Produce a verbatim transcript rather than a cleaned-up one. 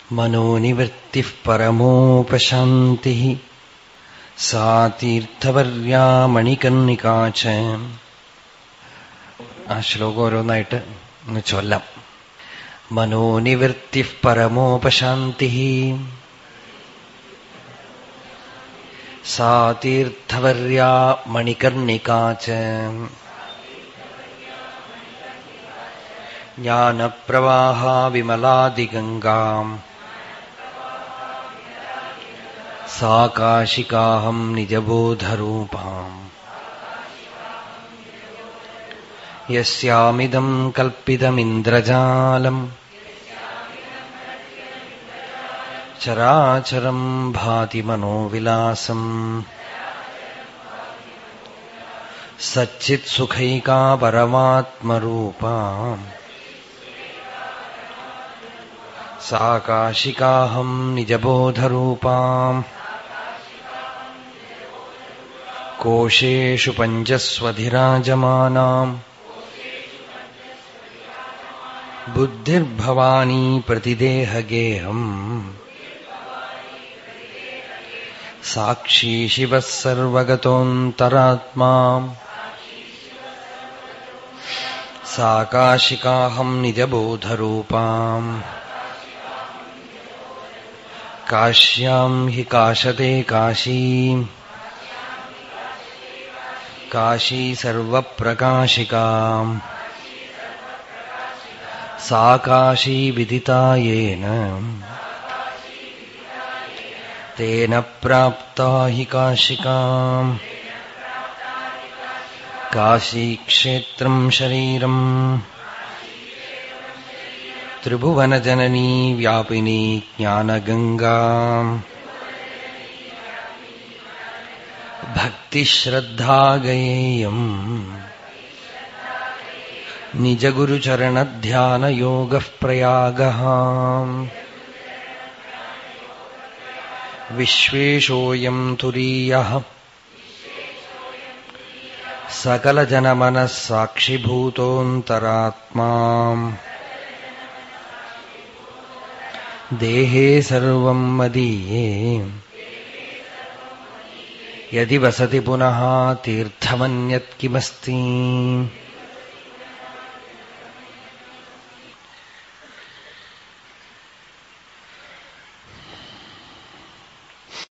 മനോനിവൃത്തിഃ പരമോപശാന്തിഃ സാ തീർത്ഥവർയാ മണികർണികാ ച. ആ ശ്ലോകം ഓരോന്നായിട്ട് ഒന്ന് ചൊല്ലാം. മനോനിവൃത്തിഃ പരമോപശാന്തിഃ സാ തീർത്ഥവർയാ മണികർണികാ ച. ജ്ഞാനപ്രവാഹാ വിമലാദിഗംഗാം സാ കാശികാഹം നിജബോധരൂപാം. യസ്യാമിദം കൽപ്പിതമിന്ദ്രജാലം ചരാചരം ഭാതി മനോവിലാസം. സച്ചിത് സുഖൈകാ പരമാത്മരൂപാം സാ കാശികാഹം നിജബോധരൂപാം. കോശേഷു പഞ്ചസ്വധിരാജമാനാം ബുദ്ധിർഭവാനി പ്രതിദേഹഗേഹം. സാക്ഷി ശിവഃ സർവഗതോന്തരാത്മാ സാ കാശികാഹം നിജബോധരൂപാം. കാശ്യാം ഹി കാശതേ കാശീ കാശീ സർവപ്രകാശികാ. സാ കാശീ വിദിതാ യേന തേന പ്രാപ്താ ഹി കാശികാ. കാശീക്ഷേത്രം ശരീരം ത്രിഭുവനജനനീ വ്യാപിനി ജ്ഞാനഗംഗാ. ഭക്തിശ്രദ്ധാഗയേയം നിജഗുരുചരണധ്യാനയോഗഃ പ്രയാഗഃ. വിശ്വേശോയം തുരീയഃ സകലജനമനഃ സാക്ഷിഭൂതോന്തരാത്മാ. ദേഹേ സർവം മദീയേ യദി വസതി പുനഃ തീർത്ഥമന്യത് കിമസ്തി.